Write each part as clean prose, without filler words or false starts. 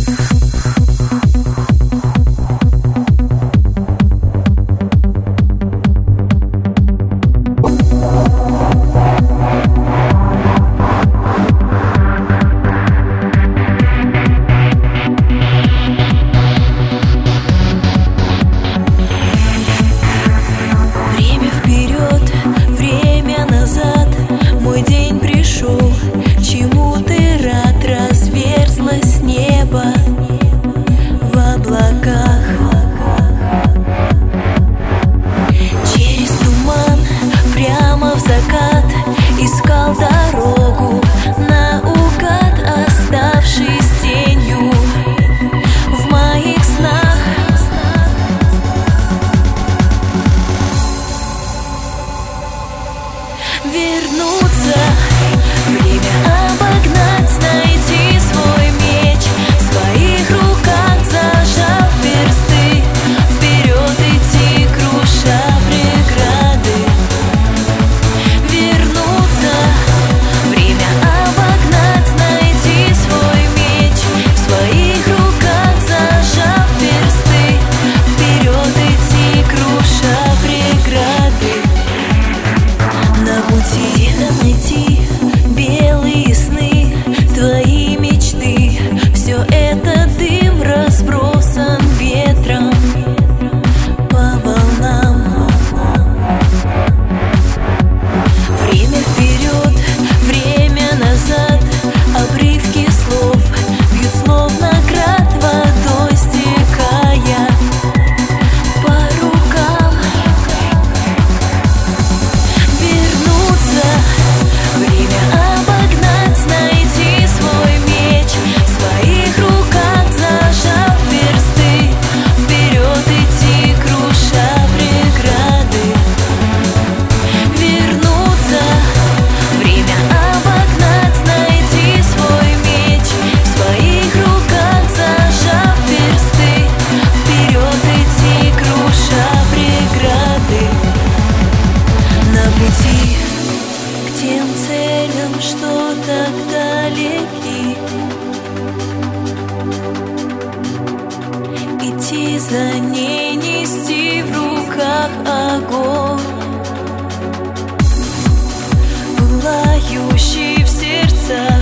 Вернуться, время обогнать, найти свой меч, в своих руках зажав персты, вперед идти, круша преграды. Вернуться, время обогнать, найти свой меч, в своих руках зажав персты, вперед идти, круша преграды. На пути найти белые сны, твои мечты. Все это дым разбросан ветром по волнам. Время вперед, время назад, обрывки слов бьют словно град, водой стекая по рукам. Время обогнать, найти свой меч, в своих руках зажав персты, вперед идти, круша преграды. Вернуться, время обогнать, найти свой меч, в своих руках зажав персты, вперед идти, круша преграды. На пути к тем целям, что так далеки, идти за ней, нести в руках огонь, пылающий в сердцах,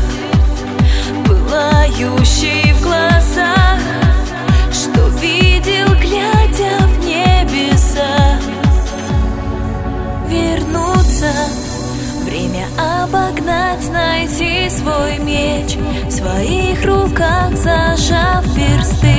пылающий в глазах, что видел, глядя в небеса. Вернуться, время обогнать, найти свой меч, в своих руках зажав персты,